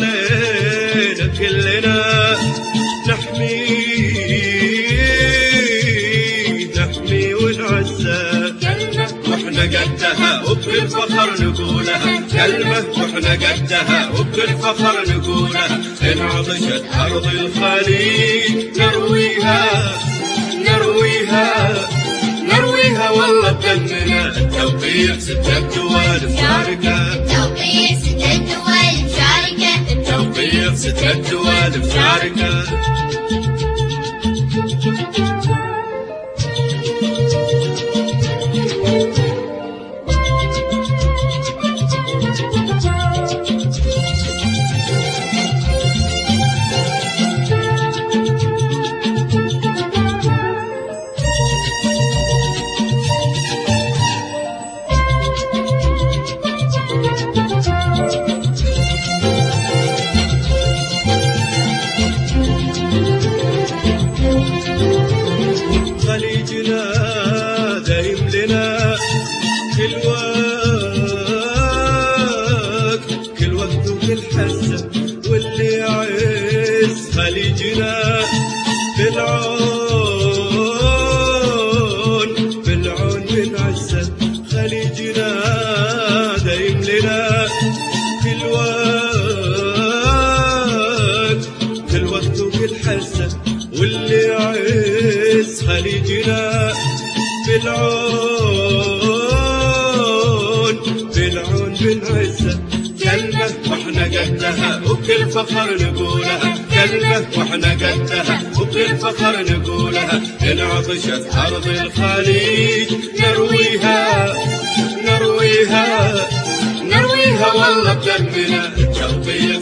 علينا كلنا نحمي ونعزه واحنا قدها وبكل فخر نقولها كلمة واحنا قدها وبكل فخر نقولها إن عطشت أرض الخليج نرويها والله بدمنا التوقيع 6 دول مشاركة التوقيع 6 دول مشاركة التوقيع 6 دول مشاركة خليجنا دايم لنا كل وقت وكل حسة واللي يعز خليجنا بالعون بالعزة خليجنا دايم لنا كل وقت وكل حسة واللي يعز خليجنا بالعون بالعزة كلمة واحنا قدها وبكل فخر نقولها كلمة واحنا قدها وبكل فخر نقولها إن عطشت أرض الخليج نرويها والله بدمنا التوقيع